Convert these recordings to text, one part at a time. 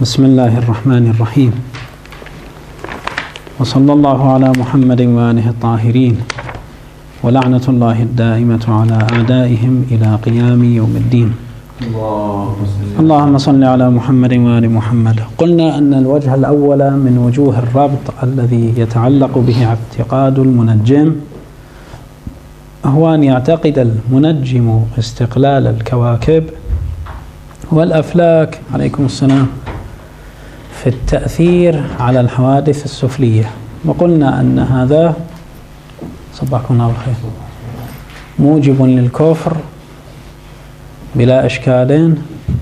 بسم الله الرحمن الرحيم، وصلى الله على محمد وآله الطاهرين، ولعنة الله الدائمة على أعدائهم إلى قيام يوم الدين. اللهم صل على محمد وآل محمد. قلنا أن الوجه الأول من وجوه الربط الذي يتعلق به اعتقاد المنجم هو أن يعتقد المنجم استقلال الكواكب والأفلاك عليكم السلام في التأثير على الحوادث السفلية. وقلنا أن هذا صباحكم الله بالخير موجب للكفر بلا إشكال،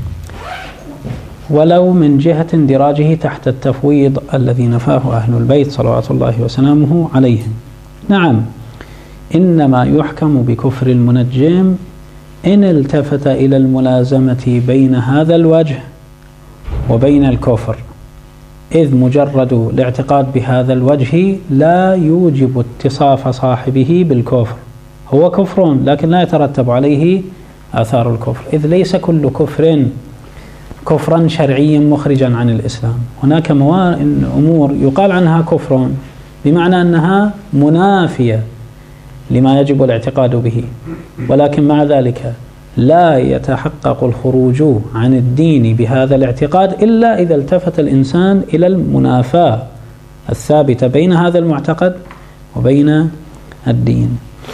ولو من جهة اندراجه تحت التفويض الذي نفاه أهل البيت صلوات الله وسلامه عليهم. نعم، إنما يحكم بكفر المنجم إن التفت إلى الملازمة بين هذا الوجه وبين الكفر، إذ مجرد الاعتقاد بهذا الوجه لا يوجب اتصاف صاحبه بالكفر. هو كفر لكن لا يترتب عليه آثار الكفر، إذ ليس كل كفر كفرا شرعيا مخرجا عن الإسلام. هناك أمور يقال عنها كفر بمعنى أنها منافية لما يجب الاعتقاد به، ولكن مع ذلك لا يتحقق الخروج عن الدين بهذا الاعتقاد إلا إذا التفت الإنسان إلى المنافاة الثابتة بين هذا المعتقد وبين الدين.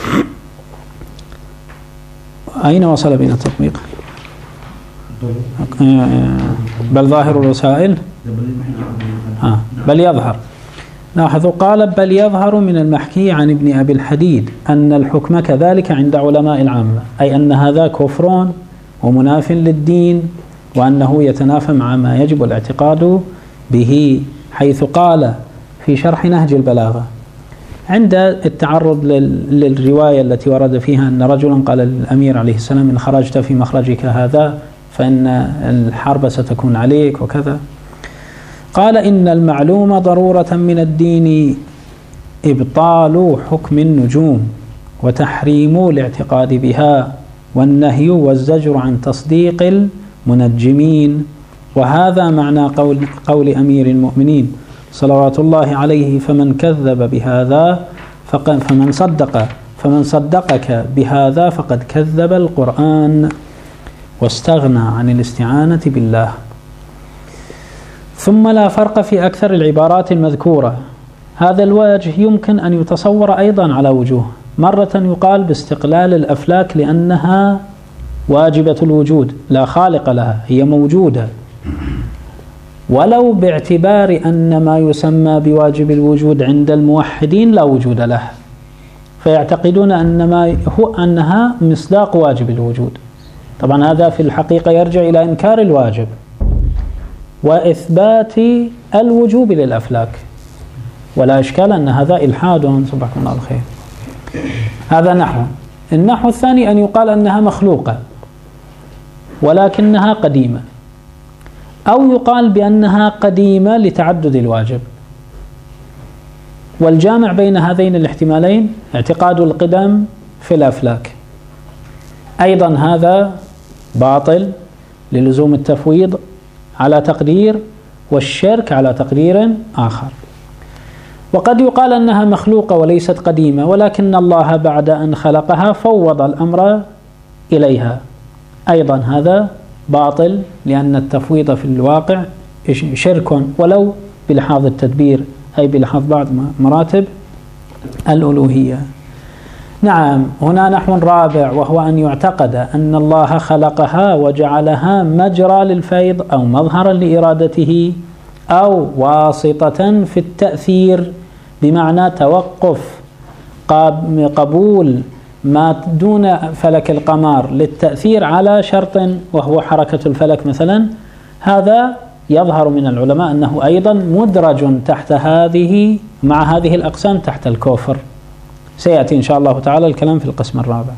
أين وصل بنا التطبيق؟ بل ظاهر الوسائل بل يظهر. لاحظوا قال بل يظهر من المحكي عن ابن أبي الحديد أن الحكم كذلك عند علماء العامة، أي أن هذا كفر ومناف للدين، وأنه يتنافى مع ما يجب الاعتقاد به، حيث قال في شرح نهج البلاغة عند التعرض للرواية التي ورد فيها أن رجلا قال للأمير عليه السلام إن خرجت في مخرجك هذا فإن الحرب ستكون عليك وكذا، قال إن المعلوم ضرورة من الدين إبطال حكم النجوم وتحريم الاعتقاد بها والنهي والزجر عن تصديق المنجمين، وهذا معنى قول أمير المؤمنين صلوات الله عليه فمن كذب بهذا فمن صدقك بهذا فقد كذب القرآن واستغنى عن الاستعانة بالله. ثم لا فرق في أكثر العبارات المذكورة. هذا الوجه يمكن أن يتصور أيضا على وجوه. مرة يقال باستقلال الأفلاك لأنها واجبة الوجود لا خالق لها، هي موجودة، ولو باعتبار أن ما يسمى بواجب الوجود عند الموحدين لا وجود له، فيعتقدون أنها مصداق واجب الوجود. طبعا هذا في الحقيقة يرجع إلى إنكار الواجب وإثبات الوجوب للأفلاك، ولا إشكال أن هذا إلحاد. صبحكم الله الخير. هذا نحو. النحو الثاني أن يقال أنها مخلوقة ولكنها قديمة، أو يقال بأنها قديمة لتعدد الواجب، والجامع بين هذين الاحتمالين اعتقاد القدم في الأفلاك. أيضا هذا باطل للزوم التفويض على تقدير، والشرك على تقدير آخر. وقد يقال أنها مخلوقة وليست قديمة، ولكن الله بعد أن خلقها فوض الأمر إليها. أيضا هذا باطل لأن التفويض في الواقع شرك ولو بلحاظ التدبير، أي بلحاظ بعض مراتب الألوهية. نعم، هنا نحو رابع، وهو أن يعتقد أن الله خلقها وجعلها مجرى للفيض أو مظهرا لإرادته أو واسطة في التأثير، بمعنى توقف قبول ما دون فلك القمر للتأثير على شرط وهو حركة الفلك مثلا. هذا يظهر من العلماء أنه أيضا مدرج تحت مع هذه الأقسام تحت الكفر. سيأتي إن شاء الله تعالى الكلام في القسم الرابع.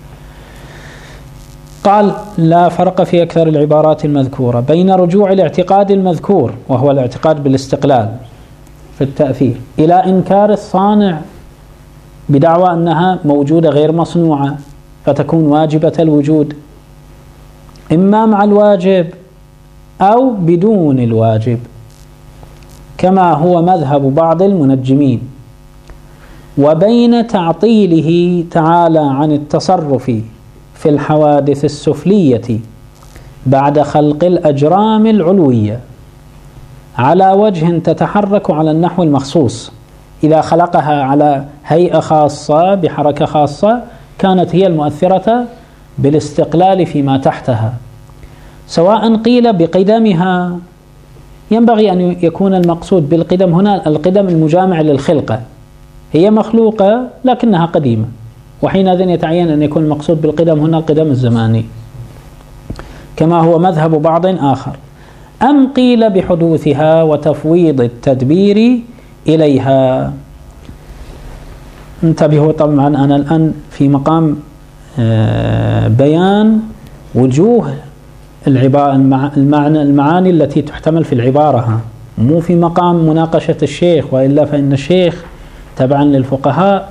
قال لا فرق في أكثر العبارات المذكورة بين رجوع الاعتقاد المذكور وهو الاعتقاد بالاستقلال في التأثير إلى إنكار الصانع بدعوى أنها موجودة غير مصنوعة فتكون واجبة الوجود، إما مع الواجب أو بدون الواجب، كما هو مذهب بعض المنجمين. وبين تعطيله تعالى عن التصرف في الحوادث السفلية بعد خلق الأجرام العلوية على وجه تتحرك على النحو المخصوص، إذا خلقها على هيئة خاصة بحركة خاصة كانت هي المؤثرة بالاستقلال فيما تحتها، سواء قيل بقدمها. ينبغي أن يكون المقصود بالقدم هنا القدم المجامع للخلقة، هي مخلوقة لكنها قديمة، وحينئذ يتعين أن يكون المقصود بالقدم هنا القدم الزماني، كما هو مذهب بعض آخر. أم قيل بحدوثها وتفويض التدبير إليها. انتبهوا، طبعا أنا الآن في مقام بيان وجوه المعاني التي تحتمل في العبارة، مو في مقام مناقشة الشيخ، وإلا فإن الشيخ تبعا للفقهاء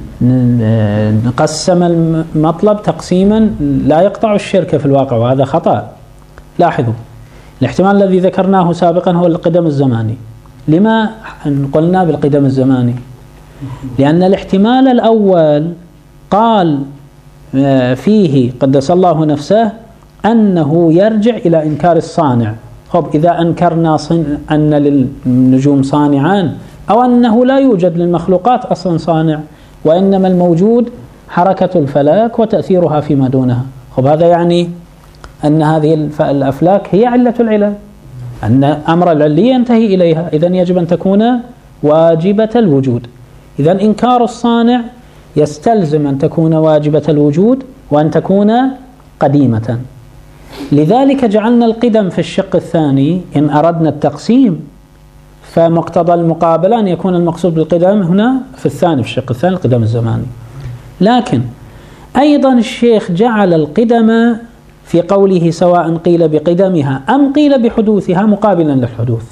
قسم المطلب تقسيما لا يقطع الشرك في الواقع، وهذا خطأ. لاحظوا، الاحتمال الذي ذكرناه سابقا هو القدم الزماني. لما قلنا بالقدم الزماني؟ لأن الاحتمال الأول قال فيه قدس الله نفسه أنه يرجع إلى إنكار الصانع. خب، إذا أنكرنا أن للنجوم صانعان، أو أنه لا يوجد للمخلوقات أصلا صانع، وإنما الموجود حركة الفلك وتأثيرها فيما دونها، خب هذا يعني أن هذه الأفلاك هي علة العلل، أن أمر العلي ينتهي إليها، إذن يجب أن تكون واجبة الوجود. إذن إنكار الصانع يستلزم أن تكون واجبة الوجود وأن تكون قديمة. لذلك جعلنا القدم في الشق الثاني إن أردنا التقسيم، فمقتضى المقابلة أن يكون المقصود بالقدم هنا في الثاني، في الشق الثاني القدم الزماني. لكن أيضا الشيخ جعل القدم في قوله سواء قيل بقدمها أم قيل بحدوثها مقابلا للحدوث،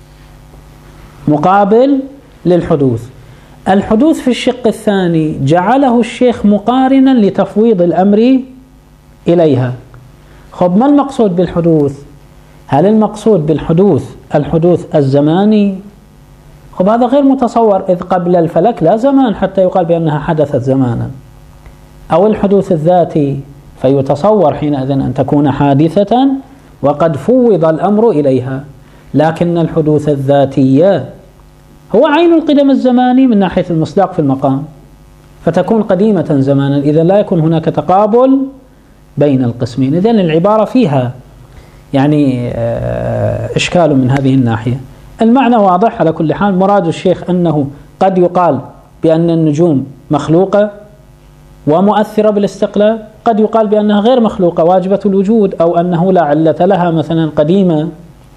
مقابل للحدوث. الحدوث في الشق الثاني جعله الشيخ مقارنا لتفويض الأمر إليها. خب، ما المقصود بالحدوث؟ هل المقصود بالحدوث الحدوث الزماني؟ خب، هذا غير متصور، إذ قبل الفلك لا زمان حتى يقال بأنها حدثت زمانا. أو الحدوث الذاتي، فيتصور حينئذ أن تكون حادثة وقد فوض الأمر إليها. لكن الحدوث الذاتية هو عين القدم الزماني من ناحية المصداق في المقام، فتكون قديمة زمانا، إذا لا يكون هناك تقابل بين القسمين. إذن العبارة فيها يعني إشكال من هذه الناحية. المعنى واضح على كل حال. مراد الشيخ أنه قد يقال بأن النجوم مخلوقة ومؤثرة بالاستقلال، قد يقال بأنها غير مخلوقة واجبة الوجود، أو أنه لا علة لها مثلا قديمة.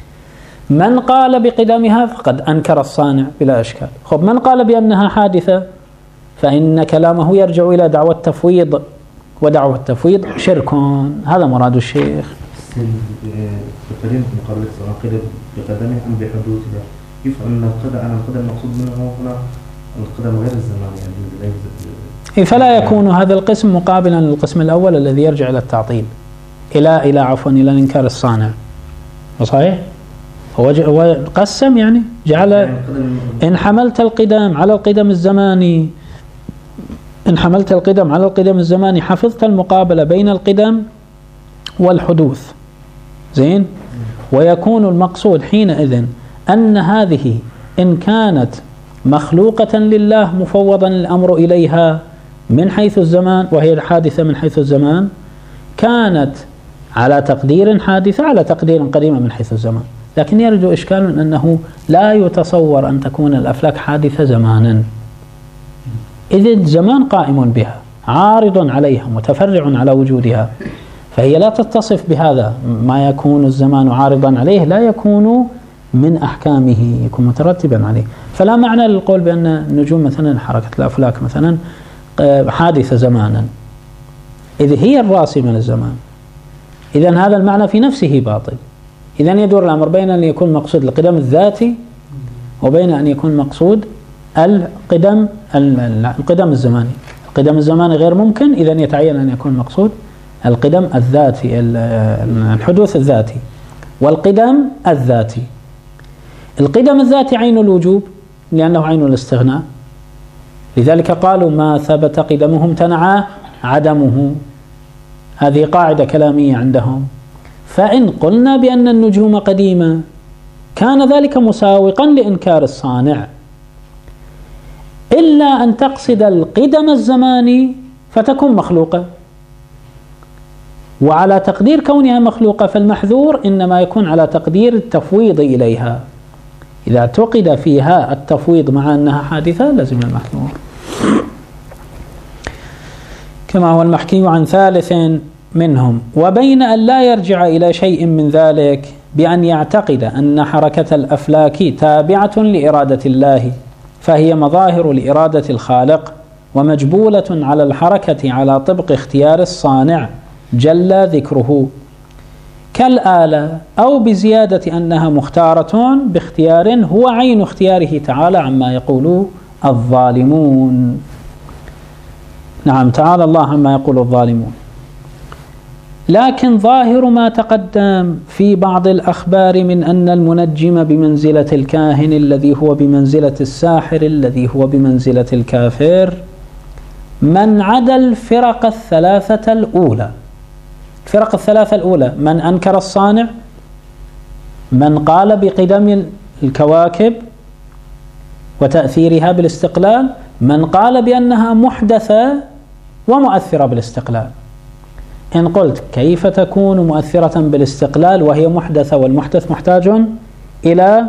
من قال بقدمها فقد أنكر الصانع بلا إشكال. خب، من قال بأنها حادثة فإن كلامه يرجع إلى دعوة التفويض، ودعوة التفويض شرك. هذا مراد الشيخ. بقدم مقابلة سواء قيل بقدمه أم بحدوثها، يفهم أن القدم المقصود منه هنا القدم غير الزمان، يعني فلا يكون هذا القسم مقابلا للقسم الأول الذي يرجع إلى التعطيل، إلى الإنكار الصانع. صحيح؟ هو قسم، يعني جعل إن حملت القدم على القدم الزماني، إن حملت القدم على القدم الزماني حفظت المقابلة بين القدم والحدوث. زين؟ ويكون المقصود حينئذ أن هذه إن كانت مخلوقة لله مفوضا الأمر إليها من حيث الزمان، وهي الحادثة من حيث الزمان، كانت على تقدير حادثة على تقدير قديمة من حيث الزمان. لكن يرد إشكال أنه لا يتصور أن تكون الأفلاك حادثة زمانا، إذ الزمان قائم بها عارض عليها متفرع على وجودها، فهي لا تتصف بهذا. ما يكون الزمان عارضا عليه لا يكون من أحكامه، يكون مترتبا عليه. فلا معنى للقول بأن النجوم مثلا حركة الأفلاك مثلا حادثة زمانا، إذ هي الراسمة للزمان. إذن هذا المعنى في نفسه باطل. إذن يدور الأمر بين أن يكون مقصود القدم الذاتي وبين أن يكون مقصود القدم الزماني. القدم الزماني غير ممكن، إذن يتعين أن يكون مقصود القدم الذاتي، الحدوث الذاتي. والقدم الذاتي. القدم الذاتي عين الوجوب لأنه عين الاستغناء، لذلك قالوا ما ثبت قدمه امتنع عدمه، هذه قاعدة كلامية عندهم. فإن قلنا بأن النجوم قديمة كان ذلك مساوقا لإنكار الصانع، إلا أن تقصد القدم الزماني فتكون مخلوقة، وعلى تقدير كونها مخلوقة فالمحذور إنما يكون على تقدير التفويض إليها. إذا اعتقد فيها التفويض مع أنها حادثة لازم المحذور، كما هو المحكي عن ثالث منهم. وبين أن لا يرجع إلى شيء من ذلك بأن يعتقد أن حركة الأفلاك تابعة لإرادة الله فهي مظاهر لإرادة الخالق ومجبولة على الحركة على طبق اختيار الصانع جل ذكره كالآلة، أو بزيادة أنها مختارة باختيار هو عين اختياره تعالى عما يقول الظالمون. نعم، تعالى الله عما يقول الظالمون. لكن ظاهر ما تقدم في بعض الأخبار من أن المنجم بمنزلة الكاهن الذي هو بمنزلة الساحر الذي هو بمنزلة الكافر من عدا الفرق الثلاثة الأولى. الفرق الثلاثة الأولى من أنكر الصانع، من قال بقدم الكواكب وتأثيرها بالاستقلال، من قال بأنها محدثة ومؤثرة بالاستقلال. إن قلت كيف تكون مؤثرة بالاستقلال وهي محدثة والمحدث محتاج إلى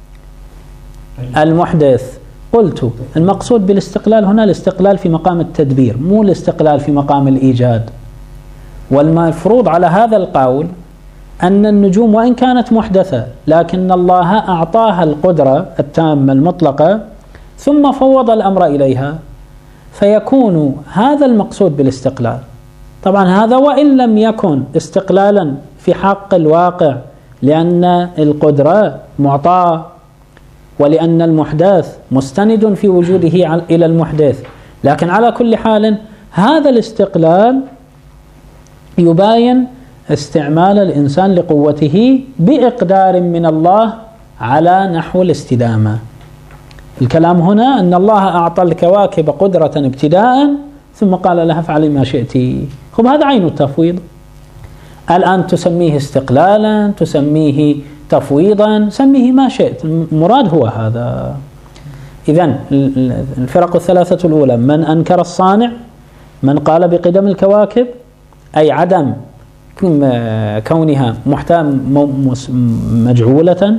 المحدث؟ قلت المقصود بالاستقلال هنا الاستقلال في مقام التدبير، مو الاستقلال في مقام الإيجاد. والمفروض على هذا القول أن النجوم وإن كانت محدثة لكن الله أعطاها القدرة التامة المطلقة ثم فوض الأمر إليها، فيكون هذا المقصود بالاستقلال. طبعا هذا وإن لم يكن استقلالا في حق الواقع، لأن القدرة معطاة ولأن المحدث مستند في وجوده إلى المحدث، لكن على كل حال هذا الاستقلال يباين استعمال الإنسان لقوته بإقدار من الله على نحو الاستدامة. الكلام هنا أن الله أعطى الكواكب قدرة ابتداء ثم قال لها افعلي ما شئت. خب هذا عين التفويض. الآن تسميه استقلالا، تسميه تفويضا، سميه ما شئت، المراد هو هذا. إذن الفرق الثلاثة الأولى من أنكر الصانع، من قال بقدم الكواكب أي عدم كونها مجعولة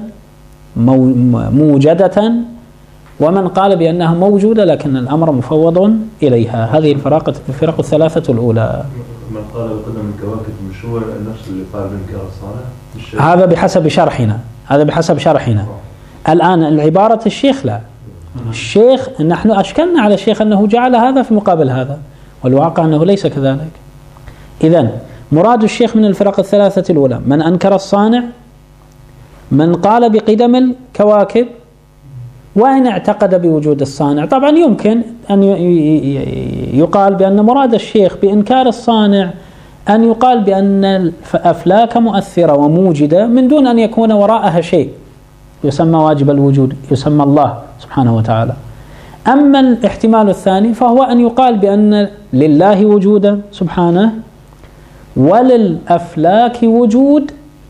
موجدة، ومن قال بأنها موجودة لكن الأمر مفوض إليها. هذه الفرق الثلاثة الأولى. من قال بقدم الكواكب مش هو نفس اللي قال بإنكار الصانع؟ هذا بحسب شرحنا، هذا بحسب شرحنا. الآن العبارة الشيخ لا، الشيخ نحن أشكلنا على الشيخ أنه جعل هذا في مقابل هذا، والواقع أنه ليس كذلك. إذن مراد الشيخ من الفرق الثلاثة الأولى من أنكر الصانع، من قال بقدم الكواكب وإن اعتقد بوجود الصانع. طبعا يمكن أن يقال بأن مراد الشيخ بإنكار الصانع أن يقال بأن الأفلاك مؤثرة وموجدة من دون أن يكون وراءها شيء يسمى واجب الوجود، يسمى الله سبحانه وتعالى. أما الاحتمال الثاني فهو أن يقال بأن لله وجودا سبحانه وللأفلاك وجود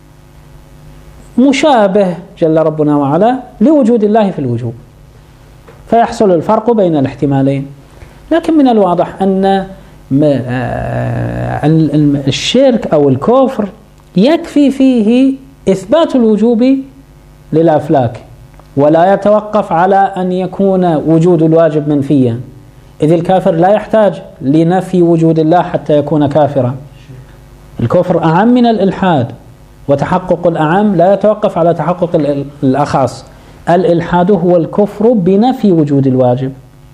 مشابه جل ربنا وعلا لوجود الله في الوجود، فيحصل الفرق بين الاحتمالين. لكن من الواضح أن الشرك أو الكفر يكفي فيه إثبات الوجوب للأفلاك، ولا يتوقف على أن يكون وجود الواجب منفيا، إذ الكافر لا يحتاج لنفي وجود الله حتى يكون كافرا. الكفر أعم من الإلحاد، وتحقق الأعم لا يتوقف على تحقق الأخص. الإلحاد هو الكفر بنفي وجود الواجب،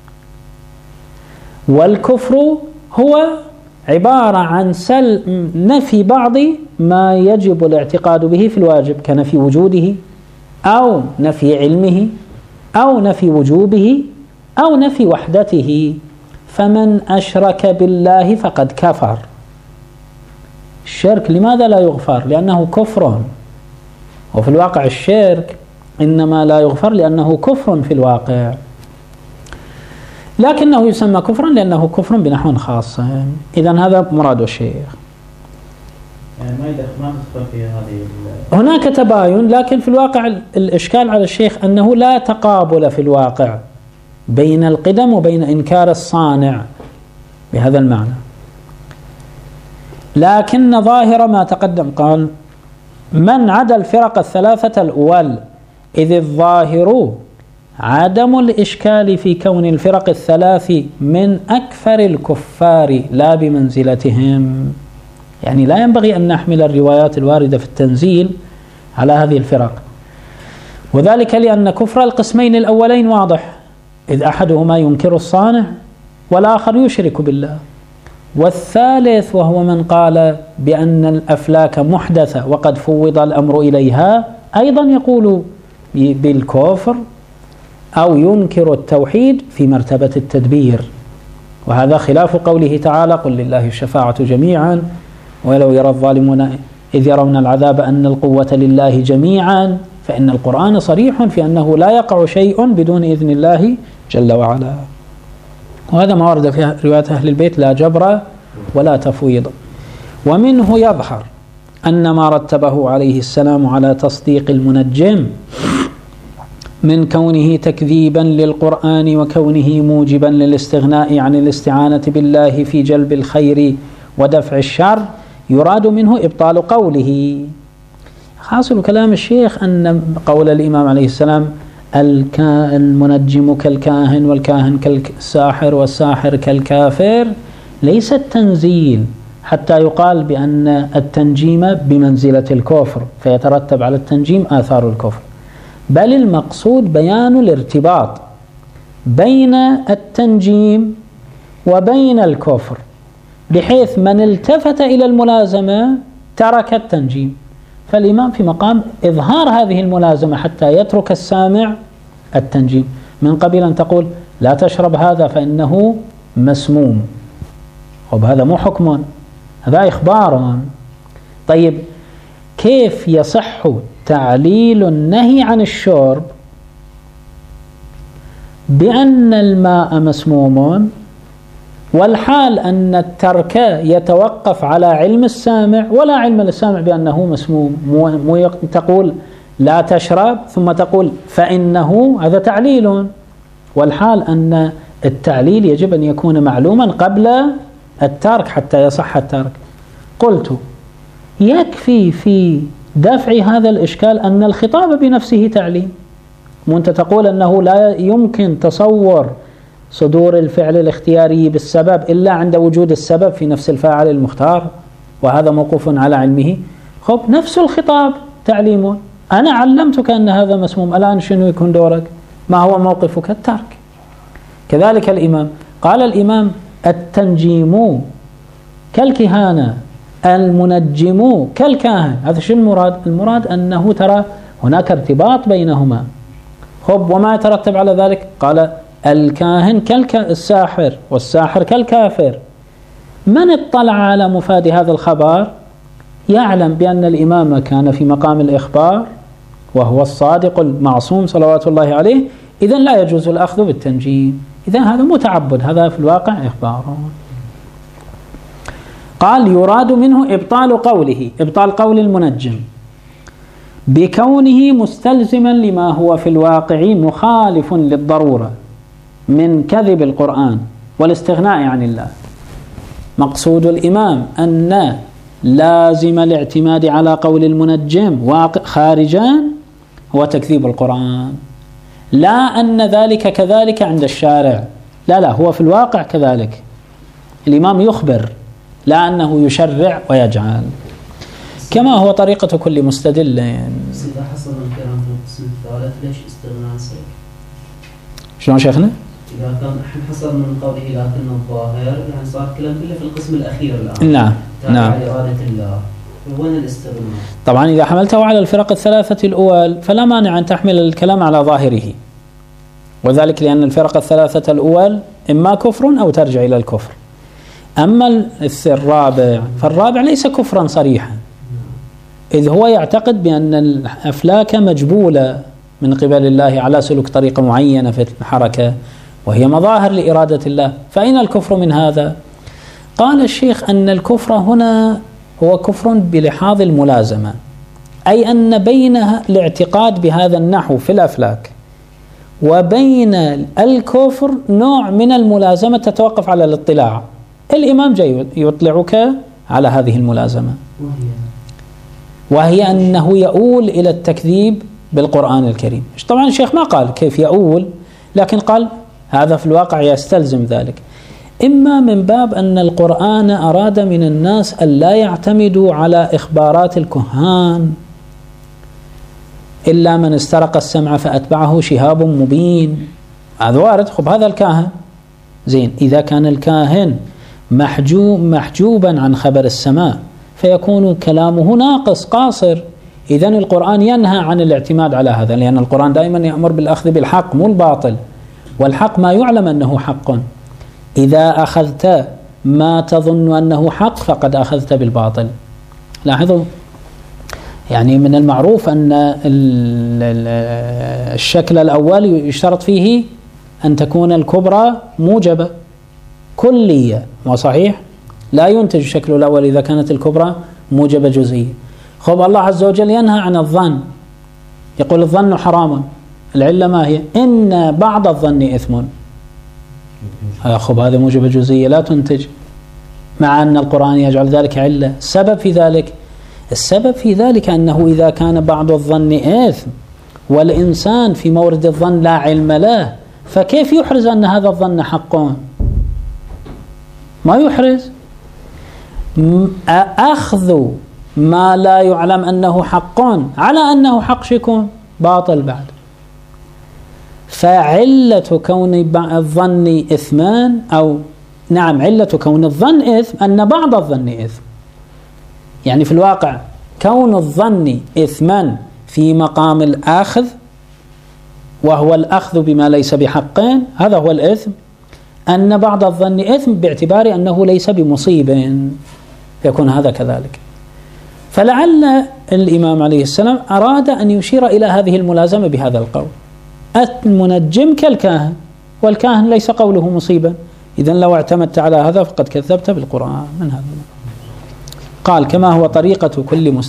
والكفر هو عبارة عن نفي بعض ما يجب الاعتقاد به في الواجب كنفي وجوده أو نفي علمه أو نفي وجوبه أو نفي وحدته. فمن أشرك بالله فقد كفر. الشرك لماذا لا يغفر؟ لأنه كفر، وفي الواقع الشرك إنما لا يغفر لأنه كفر في الواقع، لكنه يسمى كفرا لأنه كفر بنحو خاص. إذن هذا مراد الشيخ. يعني ما ندخل في هذه هناك تباين، لكن في الواقع الإشكال على الشيخ أنه لا تقابل في الواقع بين القدم وبين إنكار الصانع بهذا المعنى. لكن ظاهر ما تقدم قال: من عدا الفرق الثلاثة الأول، إذ الظاهر عدم الإشكال في كون الفرق الثلاث من أكثر الكفار لا بمنزلتهم. يعني لا ينبغي أن نحمل الروايات الواردة في التنزيل على هذه الفرق، وذلك لأن كفر القسمين الأولين واضح، إذ أحدهما ينكر الصانع والآخر يشرك بالله، والثالث وهو من قال بأن الأفلاك محدثة وقد فوض الأمر إليها أيضا يقول بالكفر أو ينكر التوحيد في مرتبة التدبير، وهذا خلاف قوله تعالى: قل لله الشفاعة جميعا ولو يرى الظالمون إذ يرون العذاب أن القوة لله جميعا، فإن القرآن صريح في أنه لا يقع شيء بدون إذن الله جل وعلا. وهذا ما ورد في رواية أهل البيت: لا جبر ولا تفويض. ومنه يظهر أن ما رتبه عليه السلام على تصديق المنجم من كونه تكذيبا للقرآن وكونه موجبا للاستغناء عن الاستعانة بالله في جلب الخير ودفع الشر، يراد منه إبطال قوله. حاصل كلام الشيخ أن قول الإمام عليه السلام: المنجم كالكاهن والكاهن كالساحر والساحر كالكافر، ليس التنزيل حتى يقال بأن التنجيم بمنزلة الكفر فيترتب على التنجيم آثار الكفر، بل المقصود بيان الارتباط بين التنجيم وبين الكفر، بحيث من التفت إلى الملازمة ترك التنجيم. فالإمام في مقام إظهار هذه الملازمة حتى يترك السامع التنجيم، من قبل أن تقول: لا تشرب هذا فإنه مسموم، وبهذا مو حكم، هذا إخبار. طيب كيف يصح تعليل النهي عن الشرب بأن الماء مسموم، والحال أن الترك يتوقف على علم السامع ولا علم للسامع بأنه مسموم؟ مو تقول لا تشرب ثم تقول فإنه، هذا تعليل، والحال أن التعليل يجب أن يكون معلوما قبل الترك حتى يصح الترك. قلت: يكفي في دفع هذا الإشكال أن الخطاب بنفسه تعليم، وأنت تقول أنه لا يمكن تصور صدور الفعل الاختياري بالسبب إلا عند وجود السبب في نفس الفاعل المختار، وهذا موقوف على علمه. خب نفس الخطاب تعليم، أنا علمتك أن هذا مسموم، الآن شنو يكون دورك؟ ما هو موقفك؟ الترك. كذلك الإمام قال: الإمام التنجيم كالكهانة، المنجم كالكاهن. هذا شو المراد؟ المراد أنه ترى هناك ارتباط بينهما. خب وما يترتب على ذلك؟ قال: الكاهن كالساحر والساحر كالكافر. من اطلع على مفاد هذا الخبر يعلم بأن الإمام كان في مقام الإخبار وهو الصادق المعصوم صلوات الله عليه، إذن لا يجوز الأخذ بالتنجيم، إذن هذا متعبد، هذا في الواقع إخبار. قال: يراد منه إبطال قوله، إبطال قول المنجم بكونه مستلزما لما هو في الواقع مخالف للضرورة من كذب القرآن والاستغناء عن الله. مقصود الإمام أن لازم الاعتماد على قول المنجم خارجا هو تكذيب القرآن، لا أن ذلك كذلك عند الشارع، لا هو في الواقع كذلك. الإمام يخبر لا أنه يشرع ويجعل، كما هو طريقة كل مستدل. إذا حصل الكلام في القسم الثالث ليش استغناء سيء؟ شلون شيخنا؟ إذا كان حصل من قوله لكن الظاهر يعني صار كلام كله في القسم الأخير الآن. نعم. على إرادة الله، وين الاستغناء؟ طبعا إذا حملته على الفرق الثلاثة الأول فلا مانع أن تحمل الكلام على ظاهره، وذلك لأن الفرق الثلاثة الأول إما كفر أو ترجع إلى الكفر. أما الرابع فالرابع ليس كفرا صريحا، إذ هو يعتقد بأن الأفلاك مجبولة من قبل الله على سلوك طريقة معينة في الحركة، وهي مظاهر لإرادة الله. فأين الكفر من هذا؟ قال الشيخ أن الكفر هنا هو كفر بلحاظ الملازمة، أي أن بين الاعتقاد بهذا النحو في الأفلاك وبين الكفر نوع من الملازمة تتوقف على الاطلاع. الإمام جاي يطلعك على هذه الملازمة، وهي أنه يؤول إلى التكذيب بالقرآن الكريم. طبعا الشيخ ما قال كيف يؤول، لكن قال هذا في الواقع يستلزم ذلك، إما من باب أن القرآن أراد من الناس أن لا يعتمدوا على إخبارات الكهان، إلا من استرق السمع فأتبعه شهاب مبين. هذا وارد. خب هذا الكاهن زين، إذا كان الكاهن محجوبا عن خبر السماء فيكون كلامه ناقص قاصر. إذن القرآن ينهى عن الاعتماد على هذا، لأن القرآن دائما يأمر بالأخذ بالحق مو الباطل، والحق ما يعلم أنه حق. إذا أخذت ما تظن أنه حق فقد أخذت بالباطل. لاحظوا، يعني من المعروف أن الشكل الأول يشترط فيه أن تكون الكبرى موجبة كلية، وصحيح لا ينتج الشكل الأول إذا كانت الكبرى موجبة جزئية. خب الله عز وجل ينهى عن الظن، يقول الظن حرام. العلة ما هي؟ إن بعض الظن إثم. خب هذا موجبة جزئية لا تنتج، مع أن القرآن يجعل ذلك علة. السبب في ذلك أنه إذا كان بعض الظن إثم والإنسان في مورد الظن لا علم له، فكيف يحرز أن هذا الظن حق؟ ما يحرز. أخذ ما لا يعلم أنه حق على أنه حق شيكون باطل بعد. فعلة كون الظن إثمان، أو نعم علة كون الظن إثم أن بعض الظن إثم. يعني في الواقع كون الظن إثما في مقام الآخذ، وهو الأخذ بما ليس بحقين، هذا هو الإثم. أن بعض الظن إثم باعتبار أنه ليس بمصيب، يكون هذا كذلك. فلعل الإمام عليه السلام أراد أن يشير إلى هذه الملازمة بهذا القول. المنجم كالكاهن، والكاهن ليس قوله مصيبا، إذن لو اعتمدت على هذا فقد كذبت بالقرآن. من هذا قال كما هو طريقة كل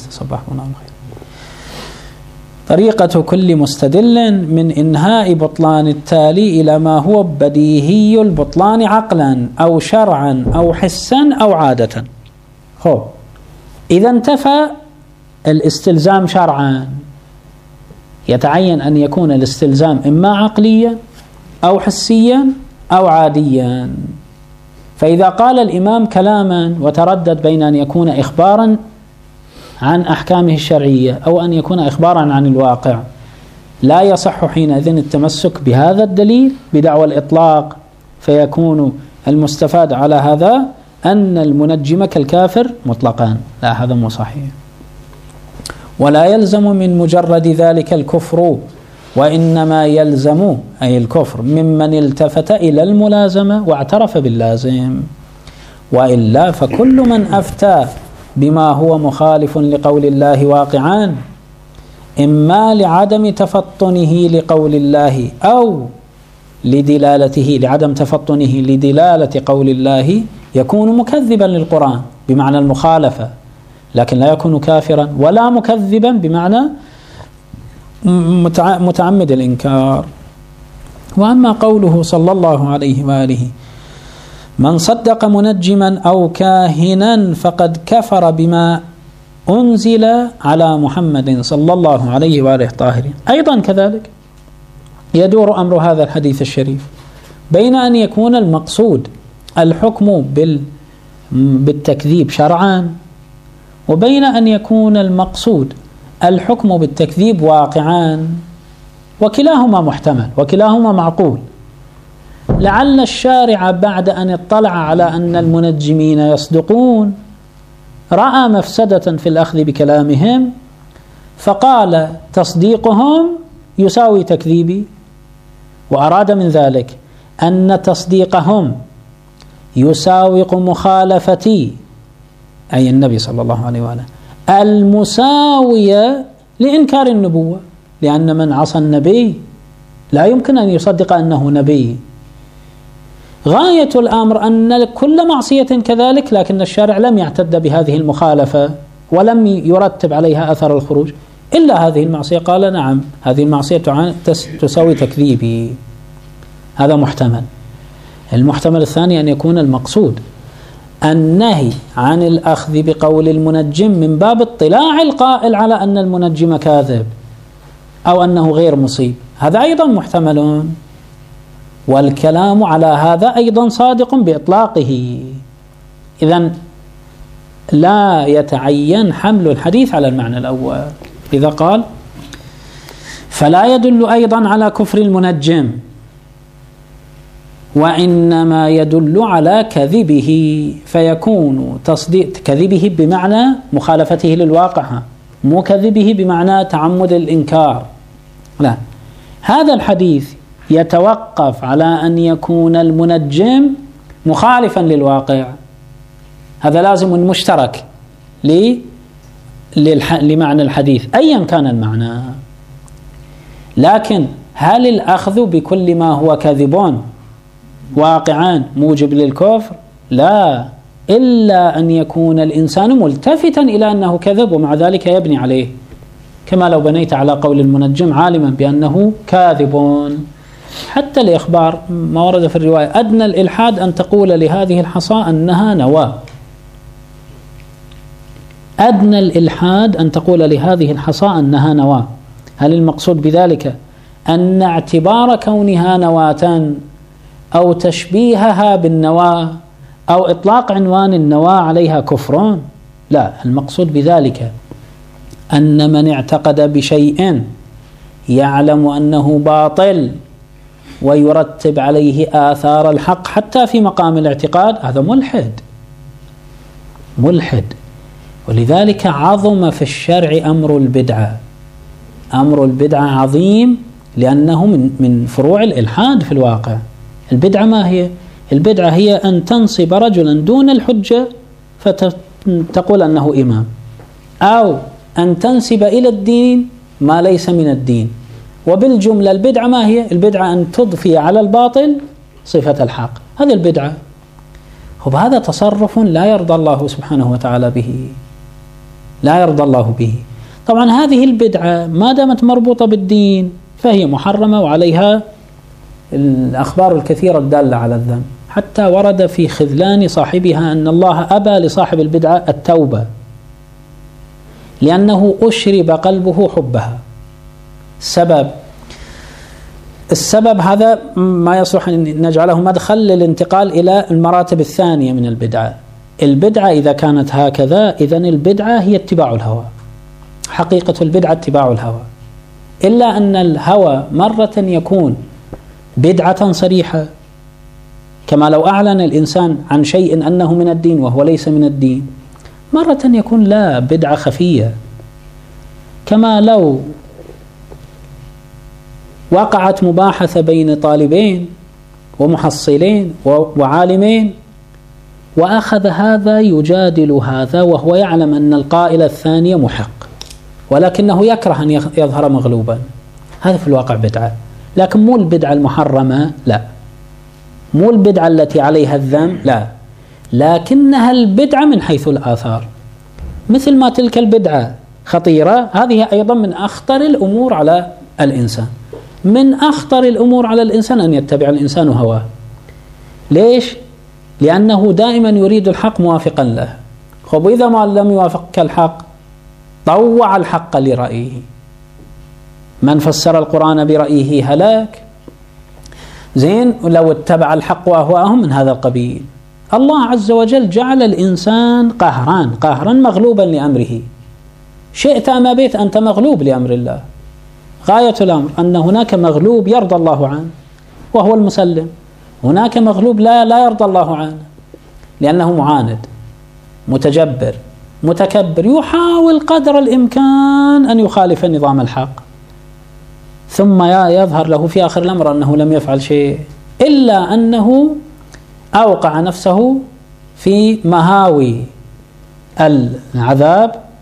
طريقة كل مستدل من إنهاء بطلان التالي إلى ما هو بديهي البطلان عقلا أو شرعا أو حسا أو عادة. خب إذا انتفى الاستلزام شرعا، يتعين أن يكون الاستلزام إما عقليا أو حسيا أو عاديا. فإذا قال الإمام كلاما وتردد بين أن يكون إخبارا عن أحكامه الشرعية أو أن يكون إخبارا عن الواقع، لا يصح حينئذ التمسك بهذا الدليل بدعوى الإطلاق، فيكون المستفاد على هذا أن المنجم كالكافر مطلقا. لا، هذا مو صحيح. ولا يلزم من مجرد ذلك الكفر، وإنما يلزم أي الكفر ممن التفت إلى الملازمة واعترف باللازم، وإلا فكل من أفتى بما هو مخالف لقول الله واقعا، إما لعدم تفطنه لقول الله أو لدلالته، لعدم تفطنه لدلالة قول الله يكون مكذبا للقرآن بمعنى المخالفة، لكن لا يكون كافرا، ولا مكذبا بمعنى متعمد الإنكار. وأما قوله صلى الله عليه وآله من صدق منجما أو كاهنا فقد كفر بما أنزل على محمد صلى الله عليه وآله الطاهرين، أيضا كذلك يدور أمر هذا الحديث الشريف بين أن يكون المقصود الحكم بالتكذيب شرعا، وبين أن يكون المقصود الحكم بالتكذيب واقعا، وكلاهما محتمل وكلاهما معقول. لعل الشارع بعد أن اطلع على أن المنجمين يصدقون رأى مفسدة في الأخذ بكلامهم، فقال تصديقهم يساوي تكذيبي، وأراد من ذلك أن تصديقهم يساوق مخالفتي أي النبي صلى الله عليه وآله، المساوية لإنكار النبوة، لأن من عصى النبي لا يمكن أن يصدق أنه نبي. غاية الأمر أن كل معصية كذلك، لكن الشارع لم يعتد بهذه المخالفة ولم يرتب عليها أثر الخروج إلا هذه المعصية. قال نعم هذه المعصية تساوي تكذيبي. هذا محتمل. المحتمل الثاني أن يكون المقصود النهي عن الأخذ بقول المنجم من باب اطلاع القائل على أن المنجم كاذب أو أنه غير مصيب، هذا أيضا محتمل، والكلام على هذا أيضا صادق بإطلاقه. إذن لا يتعين حمل الحديث على المعنى الأول. إذا قال فلا يدل أيضا على كفر المنجم، وإنما يدل على كذبه، فيكون تصديق كذبه بمعنى مخالفته للواقع، مو كذبه بمعنى تعمد الإنكار، لا، هذا الحديث يتوقف على أن يكون المنجم مخالفا للواقع، هذا لازم مشترك لمعنى الحديث أيا كان المعنى. لكن هل الأخذ بكل ما هو كذب واقعا موجب للكفر؟ لا، إلا أن يكون الإنسان ملتفتا إلى أنه كذب ومع ذلك يبني عليه، كما لو بنيت على قول المنجم عالما بأنه كاذب. حتى الإخبار ما ورد في الرواية أدنى الإلحاد أن تقول لهذه الحصى أنها نواة، أدنى الإلحاد أن تقول لهذه الحصى أنها نواة. هل المقصود بذلك أن اعتبار كونها نواة أو تشبيهها بالنواة أو إطلاق عنوان النواة عليها كفر؟ لا، المقصود بذلك أن من اعتقد بشيء يعلم أنه باطل ويرتب عليه آثار الحق حتى في مقام الاعتقاد، هذا ملحد. ولذلك عظم في الشرع أمر البدعة. أمر البدعة عظيم لأنه من فروع الإلحاد في الواقع. البدعة ما هي؟ البدعة هي أن تنصب رجلا دون الحجة فتقول أنه إمام، أو أن تنسب إلى الدين ما ليس من الدين. وبالجملة البدعة ما هي؟ البدعة أن تضفي على الباطل صفة الحق، هذا البدعة. وهذا تصرف لا يرضى الله سبحانه وتعالى به، لا يرضى الله به. طبعا هذه البدعة ما دامت مربوطة بالدين فهي محرمة، وعليها الأخبار الكثيرة الدالة على الذنب، حتى ورد في خذلان صاحبها أن الله أبى لصاحب البدعة التوبة لأنه أشرب قلبه حبها. السبب هذا ما يصلح أن نجعله مدخل للانتقال إلى المراتب الثانية من البدعة. البدعة إذا كانت هكذا إذن البدعة هي اتباع الهوى، حقيقة البدعة اتباع الهوى، إلا أن الهوى مرة يكون بدعة صريحة، كما لو أعلن الإنسان عن شيء أنه من الدين وهو ليس من الدين. مرة يكون لا، بدعة خفية، كما لو وقعت مباحثة بين طالبين ومحصلين وعالمين، وأخذ هذا يجادل هذا وهو يعلم أن القائل الثاني محق، ولكنه يكره أن يظهر مغلوبا، هذا في الواقع بدعة. لكن مو البدعة المحرمة، لا، مو البدعة التي عليها الذم، لا، لكنها البدعة من حيث الآثار. مثل ما تلك البدعة خطيرة، هذه أيضا من أخطر الأمور على الإنسان. من أخطر الأمور على الإنسان أن يتبع الإنسان هواه. ليش؟ لأنه دائما يريد الحق موافقا له. وإذا ما لم يوافق الحق طوع الحق لرأيه. من فسر القرآن برأيه هلاك. زين، لو اتبع الحق وأهواءهم من هذا القبيل. الله عز وجل جعل الإنسان قهرا مغلوبا لأمره. شئت أم أبيت أنت مغلوب لأمر الله. غاية الأمر أن هناك مغلوب يرضى الله عنه وهو المسلم، هناك مغلوب لا يرضى الله عنه لأنه معاند متجبر متكبر، يحاول قدر الإمكان أن يخالف نظام الحق، ثم يظهر له في آخر الأمر أنه لم يفعل شيء إلا أنه أوقع نفسه في مهاوي العذاب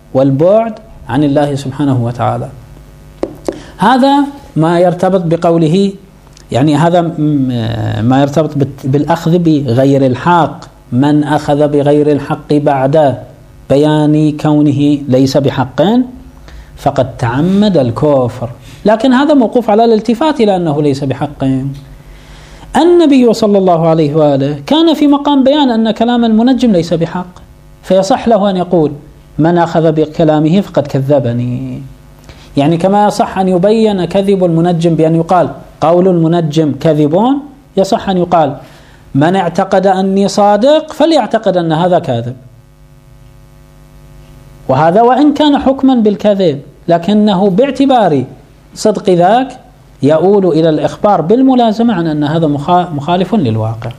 والبعد عن الله سبحانه وتعالى. هذا ما يرتبط بقوله، يعني هذا ما يرتبط بالأخذ بغير الحق. من أخذ بغير الحق بعد بيان كونه ليس بحق فقد تعمد الكفر. لكن هذا موقوف على الالتفات إلى أنه ليس بحق. النبي صلى الله عليه وآله كان في مقام بيان أن كلام المنجم ليس بحق، فيصح له أن يقول من أخذ بكلامه فقد كذبني. يعني كما يصح أن يبين كذب المنجم بأن يقال قول المنجم كذب، يصح أن يقال من اعتقد أني صادق فليعتقد أن هذا كاذب. وهذا وإن كان حكما بالكذب لكنه باعتبار صدق ذاك يؤول إلى الإخبار بالملازمة عن أن هذا مخالف للواقع،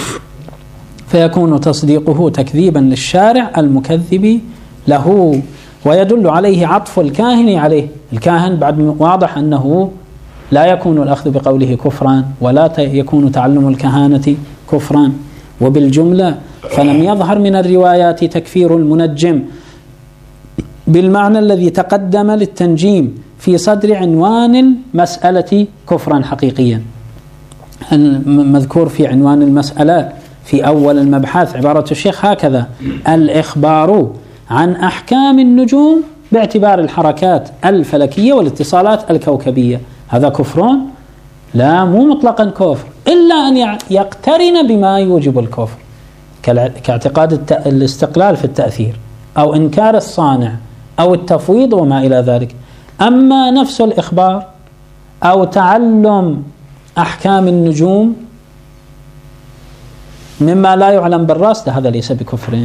فيكون تصديقه تكذيبا للشارع المكذب له، ويدل عليه عطف الكاهن عليه. الكاهن بعد واضح أنه لا يكون الأخذ بقوله كفرا، ولا يكون تعلم الكهانة كفرا. وبالجملة فلم يظهر من الروايات تكفير المنجم بالمعنى الذي تقدم للتنجيم في صدر عنوان المسألة كفرا حقيقيا. المذكور في عنوان المسألة في أول المبحث عبارة الشيخ هكذا: الإخبار عن أحكام النجوم باعتبار الحركات الفلكية والاتصالات الكوكبية. هذا كفر؟ لا، مو مطلقا كفر، إلا أن يقترن بما يوجب الكفر كاعتقاد الاستقلال في التأثير أو إنكار الصانع أو التفويض وما إلى ذلك. أما نفس الإخبار أو تعلم أحكام النجوم مما لا يعلم بالرأس هذا ليس بكفر.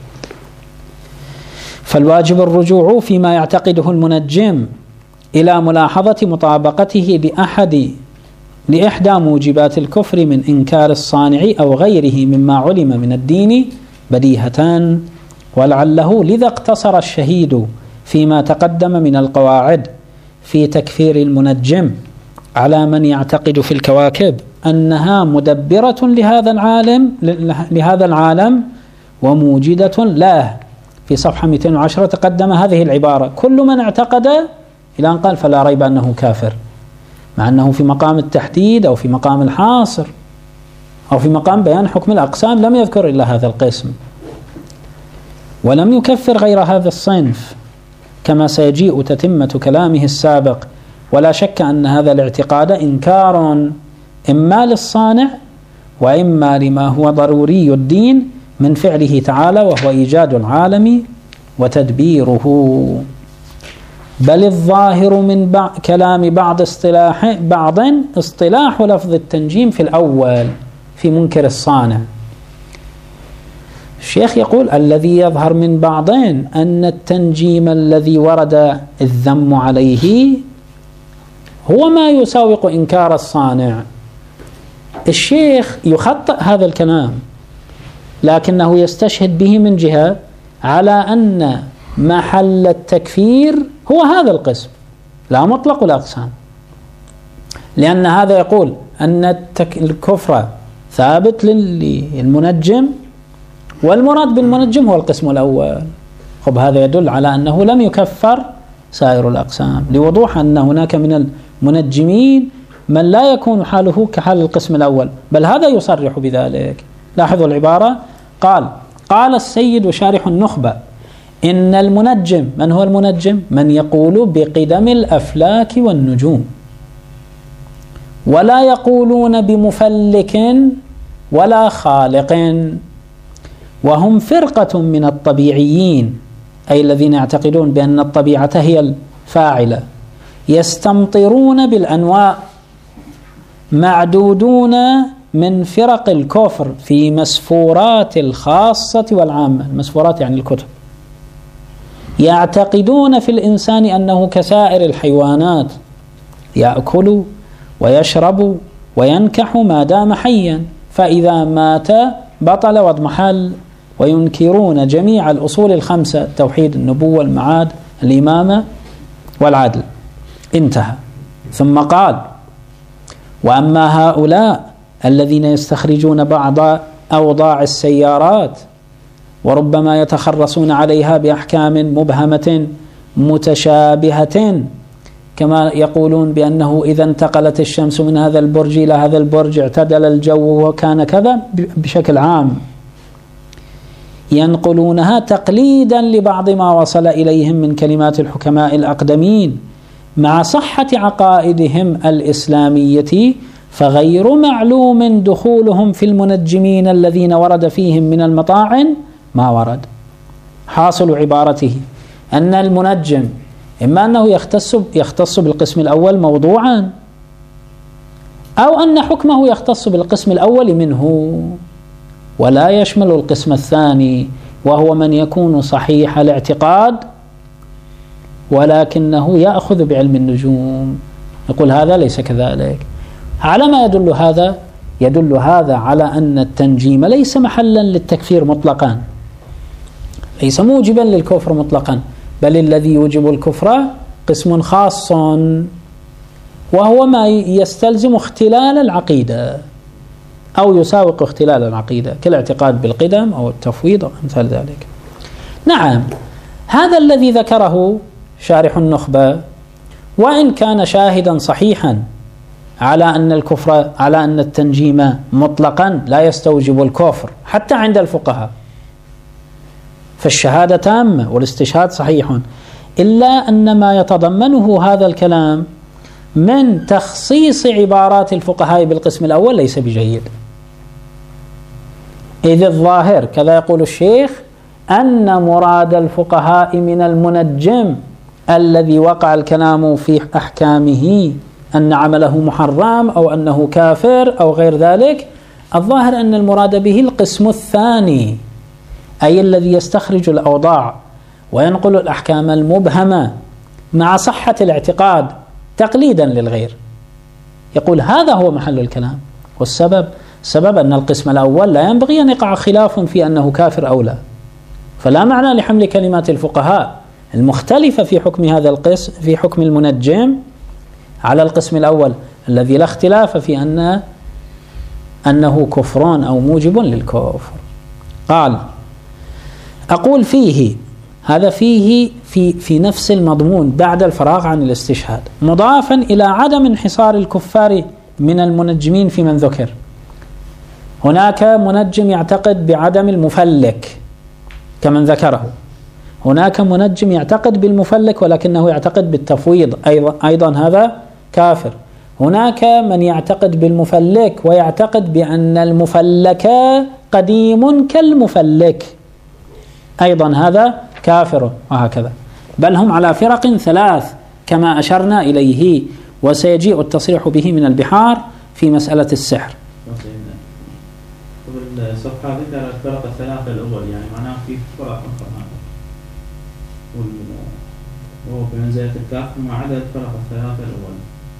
فالواجب الرجوع فيما يعتقده المنجم إلى ملاحظة مطابقته لإحدى موجبات الكفر من إنكار الصانع أو غيره مما علم من الدين بديهة. ولعله لذا اقتصر الشهيد فيما تقدم من القواعد في تكفير المنجم على من يعتقد في الكواكب أنها مدبرة لهذا العالم وموجدة له. في صفحة 210 تقدم هذه العبارة: كل من اعتقد، إلى أن قال فلا ريب أنه كافر، مع أنه في مقام التحديد أو في مقام الحاصر أو في مقام بيان حكم الأقسام لم يذكر إلا هذا القسم، ولم يكفر غير هذا الصنف كما سيجيء تتمة كلامه السابق. ولا شك أن هذا الاعتقاد إنكار إما للصانع وإما لما هو ضروري الدين من فعله تعالى وهو إيجاد العالم وتدبيره. بل الظاهر من كلام بعض اصطلاح لفظ التنجيم في الأول في منكر الصانع. الشيخ يقول الذي يظهر من بعضين أن التنجيم الذي ورد الذم عليه هو ما يساوق إنكار الصانع. الشيخ يخطئ هذا الكلام لكنه يستشهد به من جهة على أن محل التكفير هو هذا القسم لا مطلق الأقسام، لأن هذا يقول أن الكفر ثابت للمنجم والمراد بالمنجم هو القسم الأول. خب هذا يدل على أنه لم يكفر سائر الأقسام، لوضوح أن هناك من المنجمين من لا يكون حاله كحال القسم الأول، بل هذا يصرح بذلك. لاحظوا العبارة: قال السيد شارح النخبة إن المنجم، من هو المنجم؟ من يقول بقدم الأفلاك والنجوم، ولا يقولون بمفلك ولا خالق، وهم فرقة من الطبيعيين، أي الذين يعتقدون بأن الطبيعة هي الفاعلة، يستمطرون بالأنواع، معدودون من فرق الكفر في مسفورات الخاصة والعامة. المسفورات يعني الكتب. يعتقدون في الإنسان أنه كسائر الحيوانات يأكل ويشرب وينكح ما دام حيا، فإذا مات بطل واضمحل. وينكرون جميع الأصول الخمسة: التوحيد، النبوة، المعاد، الإمامة والعدل. انتهى. ثم قال: وأما هؤلاء الذين يستخرجون بعض أوضاع السيارات وربما يتخرصون عليها بأحكام مبهمة متشابهة، كما يقولون بأنه إذا انتقلت الشمس من هذا البرج إلى هذا البرج اعتدل الجو وكان كذا، بشكل عام ينقلونها تقليدا لبعض ما وصل إليهم من كلمات الحكماء الأقدمين مع صحة عقائدهم الإسلامية، فغير معلوم دخولهم في المنجمين الذين ورد فيهم من المطاعن ما ورد. حاصل عبارته أن المنجم إما أنه يختص بالقسم الأول موضوعا، أو أن حكمه يختص بالقسم الأول منه ولا يشمل القسم الثاني، وهو من يكون صحيح الاعتقاد ولكنه يأخذ بعلم النجوم. يقول هذا ليس كذلك. على ما يدل هذا؟ يدل هذا على أن التنجيم ليس محلا للتكفير مطلقا، ليس موجبا للكفر مطلقا، بل الذي يوجب الكفر قسم خاص، وهو ما يستلزم اختلال العقيدة أو يساوق اختلال العقيدة كالاعتقاد بالقدم أو التفويض أو أمثال ذلك. نعم، هذا الذي ذكره شارح النخبة وإن كان شاهدا صحيحا على أن الكفر، على أن التنجيم مطلقا لا يستوجب الكفر حتى عند الفقهاء، فالشهادة تامة والاستشهاد صحيح، إلا أن ما يتضمنه هذا الكلام من تخصيص عبارات الفقهاء بالقسم الأول ليس بجيد. إذ الظاهر كذا يقول الشيخ أن مراد الفقهاء من المنجم الذي وقع الكلام في أحكامه أن عمله محرم أو أنه كافر أو غير ذلك، الظاهر أن المراد به القسم الثاني، أي الذي يستخرج الأوضاع وينقل الأحكام المبهمة مع صحة الاعتقاد تقليدا للغير. يقول هذا هو محل الكلام، والسبب أن القسم الأول لا ينبغي أن يقع خلاف في أنه كافر أو لا، فلا معنى لحمل كلمات الفقهاء المختلفة في حكم هذا القسم، في حكم المنجم، على القسم الأول الذي لا اختلاف في أنه كفر أو موجب للكفر. قال أقول فيه، هذا فيه في نفس المضمون بعد الفراغ عن الاستشهاد، مضافا إلى عدم انحصار الكفار من المنجمين في من ذكر. هناك منجم يعتقد بعدم المفلك كمن ذكره، هناك منجم يعتقد بالمفلك ولكنه يعتقد بالتفويض، أيضا هذا كافر. هناك من يعتقد بالمفلك ويعتقد بأن المفلك قديم كالمفلك، أيضا هذا كافر، وهكذا. بل هم على فرق ثلاث كما أشرنا إليه، وسيجيء التصريح به من البحار في مسألة السحر. الصفحة ذكر الفرق الثلاثة الأول، يعني معناه في فرق أخرى، وهو بمنزلة الكافر ما عدا الفرق الثلاثة الأول.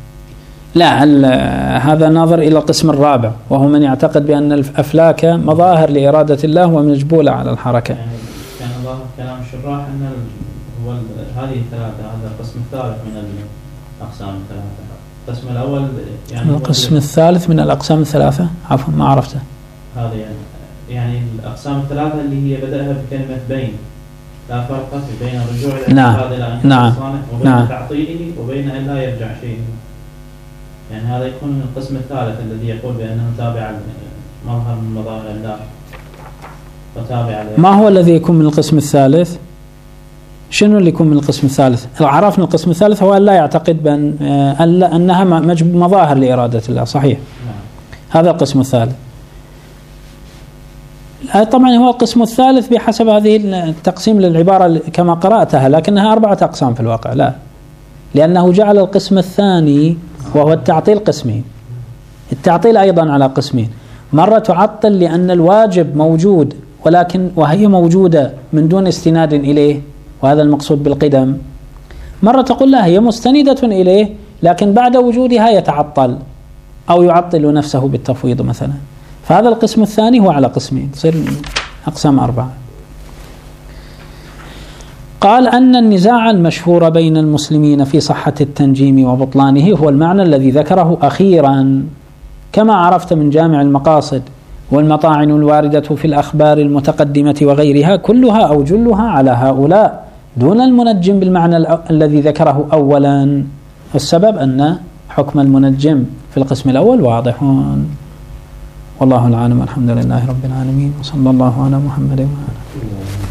لا، هذا ناظر إلى القسم الرابع، وهو من يعتقد بأن الأفلاك مظاهر لإرادة الله ومجبولة على الحركة. يعني كان ظاهر كلام الشراح أن هو هذه الثلاثة، هذا القسم الثالث من الأقسام الثلاثة. القسم الأول يعني القسم الثالث من الأقسام الثلاثة، عفوا ما عرفته. هذا يعني الأقسام الثلاثة اللي هي بدأها بكلمة بين، لا فرق بين الرجوع إلى الاعتقاد إلى أن يكون صانع وبين تعطيله وبين أن لا يرجع شيء. يعني هذا يكون من القسم الثالث الذي يقول بأنه تابع مظهر من مظاهر الله وتابع. ما هو الذي يكون من القسم الثالث؟ شنو اللي يكون من القسم الثالث؟ عرفنا القسم الثالث هو أن لا يعتقد بأن أنها مظاهر لإرادة الله، صحيح. هذا القسم الثالث. طبعا هو القسم الثالث بحسب هذه التقسيم للعبارة كما قرأتها، لكنها 4 أقسام في الواقع، لا، لأنه جعل القسم الثاني وهو التعطيل قسمين. التعطيل أيضا على قسمين، مرة تعطل لأن الواجب موجود ولكن وهي موجودة من دون استناد إليه، وهذا المقصود بالقدم. مرة تقول لا، هي مستندة إليه لكن بعد وجودها يتعطل أو يعطل نفسه بالتفويض مثلا. فهذا القسم الثاني هو على قسمين، تصير أقسام 4. قال أن النزاع المشهور بين المسلمين في صحة التنجيم وبطلانه هو المعنى الذي ذكره أخيرا، كما عرفت من جامع المقاصد والمطاعن الواردة في الأخبار المتقدمة وغيرها كلها أو جلها على هؤلاء دون المنجم بالمعنى الذي ذكره أولا. السبب أن حكم المنجم في القسم الأول واضح. والله العالم. الحمد لله رب العالمين، وصلى الله على محمد وعلى آله.